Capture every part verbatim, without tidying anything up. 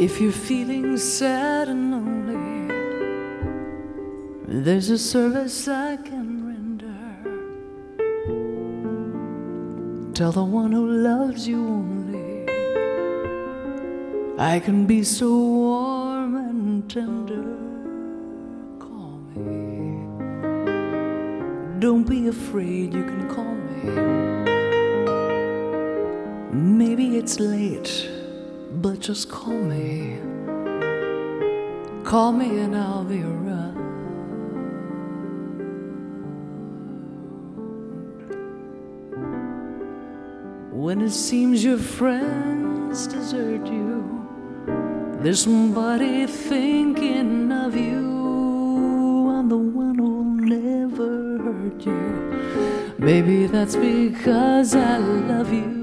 If you're feeling sad and lonely, there's a service I can render. Tell the one who loves you only, I can be so warm and tender. Call me. Don't be afraid, you can call me. Maybe it's late, but just call me. Call me and I'll be around. When it seems your friends desert you, there's somebody thinking of you. I'm the one who'll never hurt you. Maybe that's because I love you.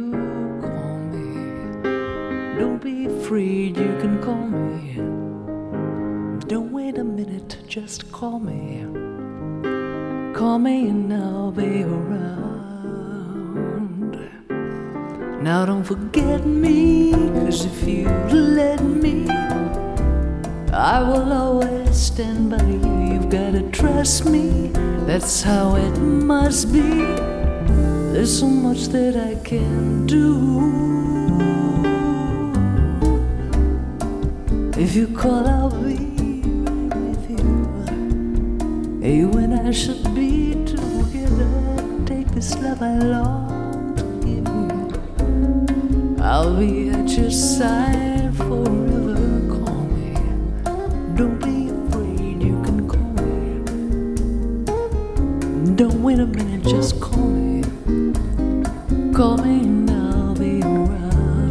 Don't be afraid, you can call me. Don't wait a minute, just call me. Call me and I'll be around. Now don't forget me, 'cause if you let me, I will always stand by you. You've gotta trust me, that's how it must be. There's so much that I can do. If you call, I'll be with you. You and I should be together. Take this love I long to give you. I'll be at your side forever. Call me. Don't be afraid, you can call me. Don't wait a minute, just call me. Call me and I'll be around.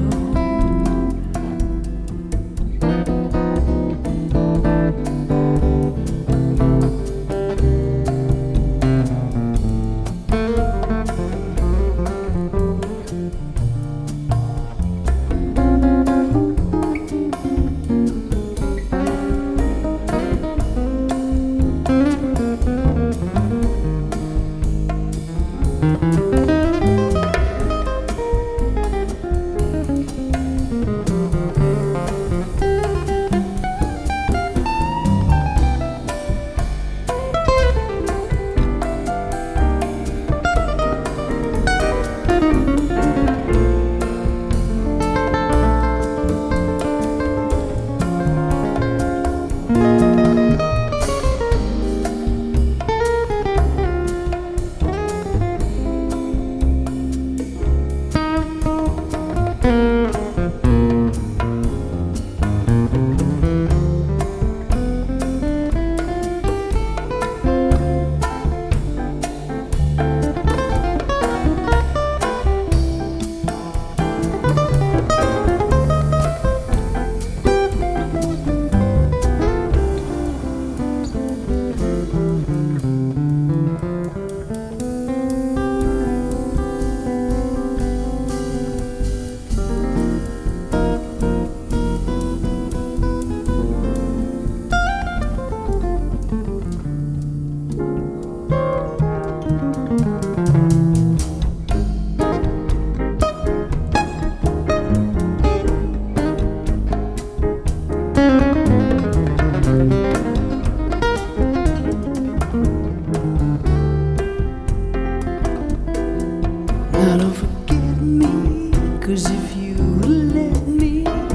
Now don't forget me, 'cause if you let me,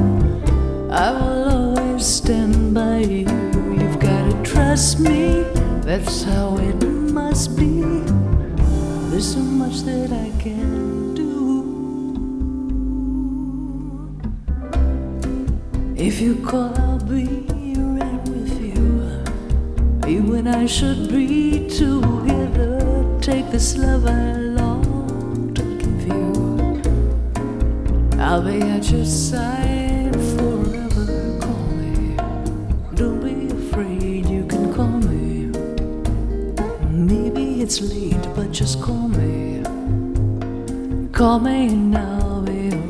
I will always stand by you. You've gotta trust me, that's how it must be. There's so much that I can do. If you call, I'll be right with you. You and I should be together. Take this love I long to give you. I'll be at your side forever. Call me. Don't be afraid, you can call me. Maybe it's late, but just call me. Call me and I'll be around.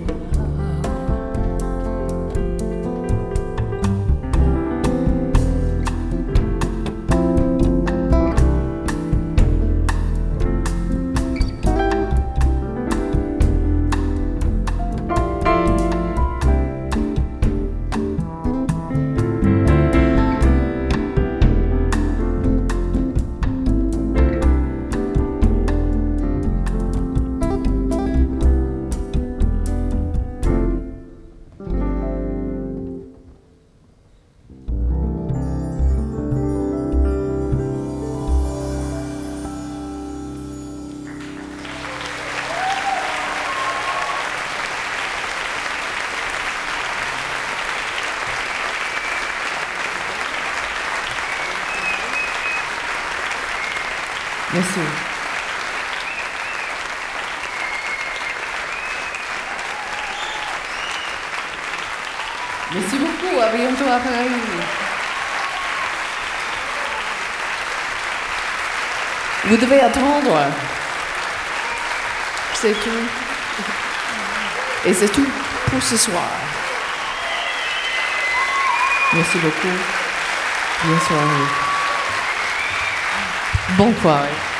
Merci. Merci beaucoup. À bientôt à Paris. Vous devez attendre. C'est tout. Et c'est tout pour ce soir. Merci beaucoup. Bonne soirée. Bonne soirée.